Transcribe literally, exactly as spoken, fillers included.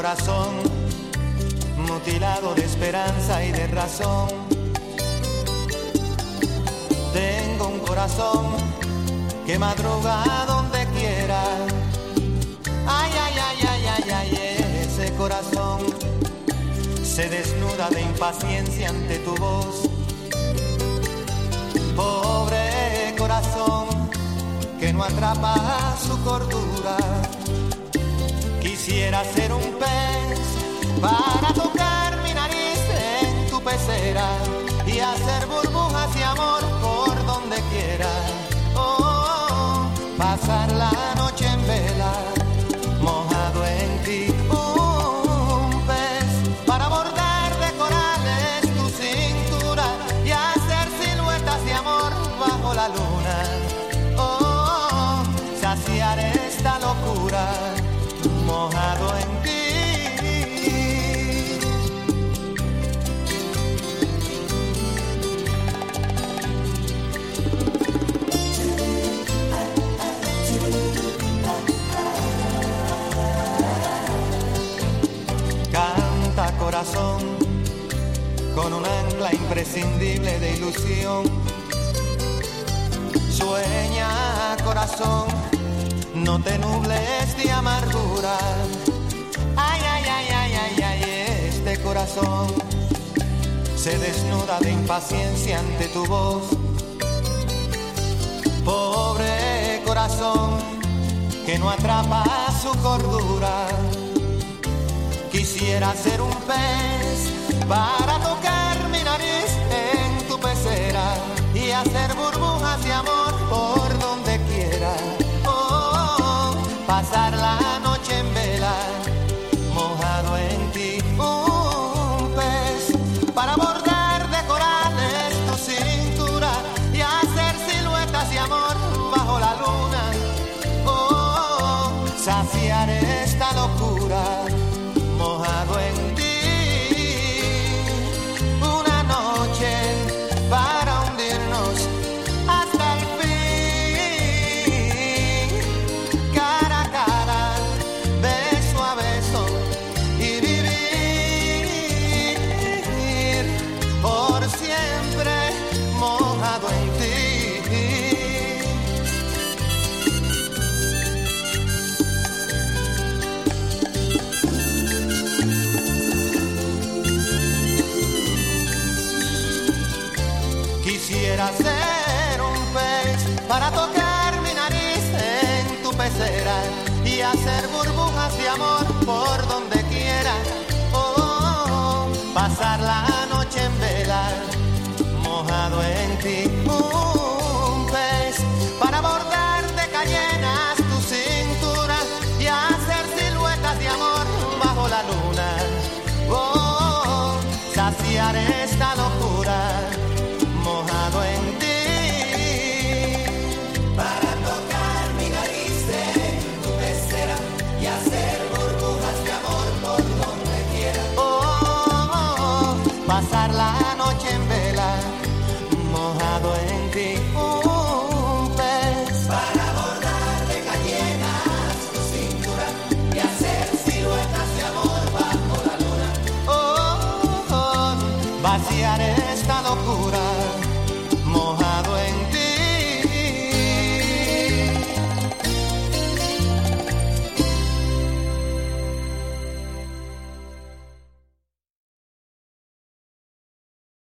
corazón mutilado de esperanza y de razón. Tengo un corazón que madruga donde quiera. Ay, ay, ay, ay, ay, ay, ese corazón se desnuda de impaciencia ante tu voz. Pobre corazón que no atrapa su cordura. Quisiera ser un pez para tocar mi nariz en tu pecera y hacer burbujas de amor por donde quiera. Oh, pasar la noche en vela, mojado en ti. Un pez para bordar de corales tu cintura y hacer siluetas de amor bajo la luna. Oh, saciar esta locura, mojado en ti. Canta corazón con un ancla imprescindible de ilusión. Sueña corazón, no te nubles de amargura. Ay, ay, ay, ay, ay, ay, este corazón se desnuda de impaciencia ante tu voz. Pobre corazón que no atrapa su cordura. Quisiera ser un pez para tocar mi nariz en tu pecera y hacer burbujas de amor por donde quiera. Pasar la noche en vela, mojado en ti. Un pez para bordar de corales tu cintura y hacer siluetas de amor bajo la luna. Oh, saciar esta locura, mojado en ti. Una noche para hundirnos hasta el fin. Quisiera ser un pez para tocar mi nariz en tu pecera y hacer burbujas de amor por donde quiera. Oh, pasar la